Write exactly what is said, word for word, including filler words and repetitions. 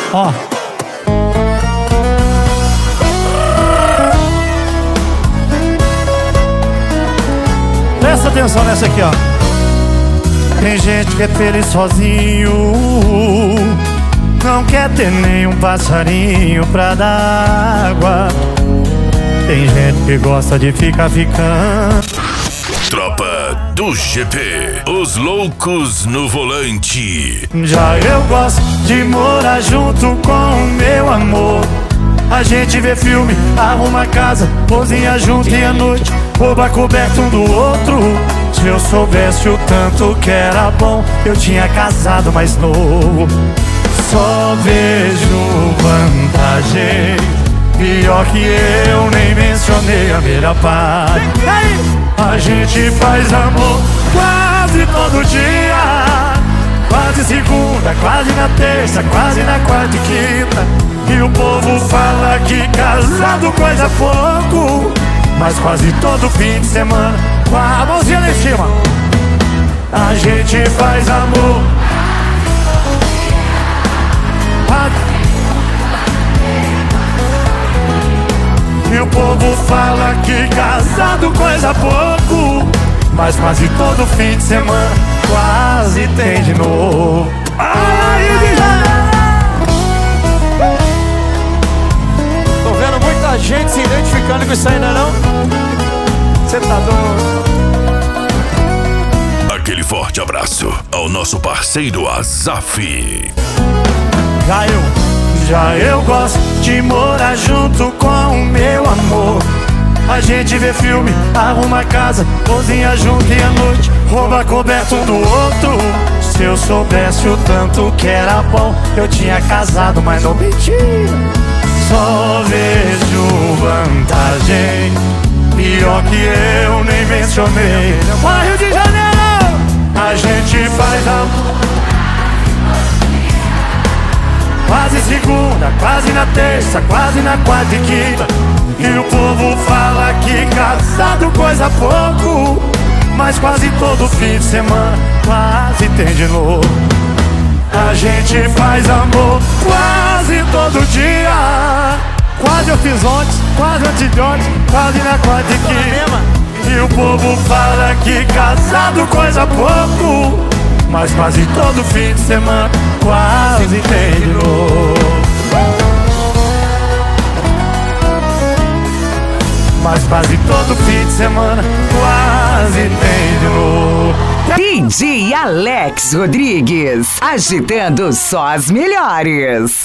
Ó. Presta atenção nessa aqui, ó. Tem gente que é feliz sozinho, não quer ter nenhum passarinho pra dar água. Tem gente que gosta de ficar ficando. Tropa do G P, os loucos no volante. Já eu gosto de morar junto com o meu amor. A gente vê filme, arruma casa, cozinha junto e à noite rouba coberto um do outro. Se eu soubesse o tanto que era bom, eu tinha casado mais novo. Só vejo vantagem, pior que eu nem mencionei a melhor parte. A gente faz amor quase todo dia, quase segunda, quase na terça, quase na quarta e quinta. E o povo fala que casado coisa pouco, mas quase todo fim de semana, com a mãozinha lá em cima, a gente faz amor. E o povo fala que casado coisa pouco, mas quase todo fim de semana quase tem de novo. Ai, tô vendo muita gente se identificando com isso aí, não é não? Cê tá doido? Aquele forte abraço ao nosso parceiro Azaf. Já eu, já eu gosto de morar junto com o meu amor. A gente vê filme, arruma casa, cozinha junto e à noite rouba coberto um do outro. Se eu soubesse o tanto que era bom, eu tinha casado, mas não mentira. Só vejo vantagem, pior que eu nem mencionei. Bora, Rio de Janeiro! A gente faz amor quase segunda, quase na terça, quase na quarta e quinta. E o povo fala que casado coisa pouco, mas quase todo fim de semana quase tem de novo. A gente faz amor quase todo dia, quase eu fiz ontem, quase antes de ontem, quase na quarta e quinta. E o povo fala que casado coisa pouco, mas quase todo fim de semana quase tem de novo. Mas quase todo fim de semana quase tem de novo. D J Alex Rodrigues, agitando só as melhores.